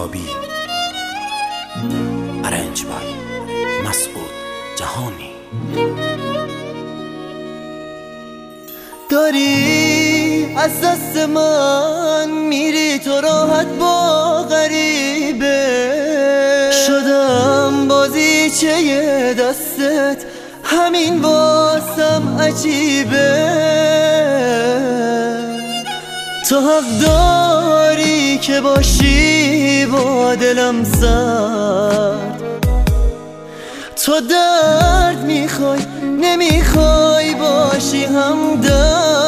آفتابی. ارنج بای مسعود جهانی. داری از دست من میری تو راحت با غریبه، شدم بازیچه دستت همین واسم عجیبه. تو حق داری که باشی با دلم سرد، تو درد میخوای نمیخوای باشی همدرد.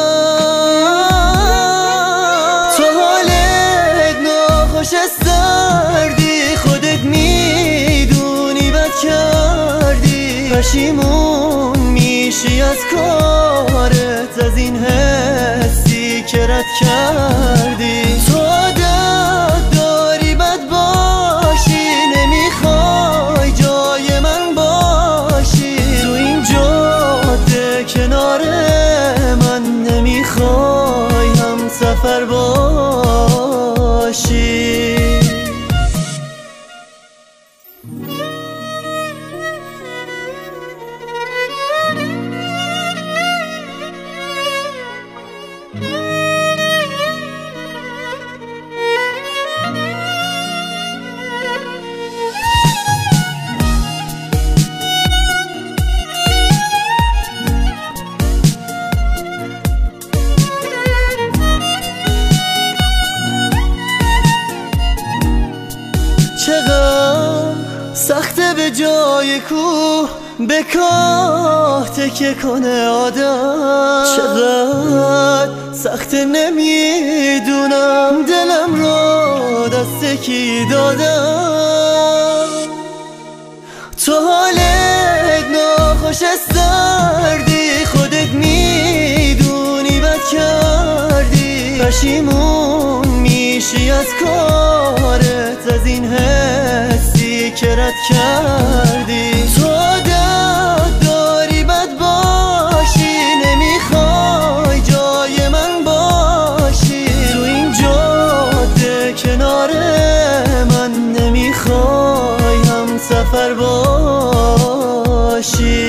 تو حالت ناخوش سردی خودت میدونی بد کردی، پشیمون میشی از کارت از این حسی که رد کردی. تو عادت داری بد باشی نمیخوای جای من باشی، تو این جاده کنار من نمیخوای هم سفر باشی. چقدر سخته به جای کوه به کاه تکیه کنه آدم، چقدر سخته نمیدونم دلم رو دست کی دادم. تو حالت ناخوش سردی خودت میدونی بد کردی، پشیمون میشی از کارت از این حسی که رد کردی. تو عادت داری بد باشی نمیخوای جای من باشی، تو این جاده کنار من نمیخوای هم سفر باشی.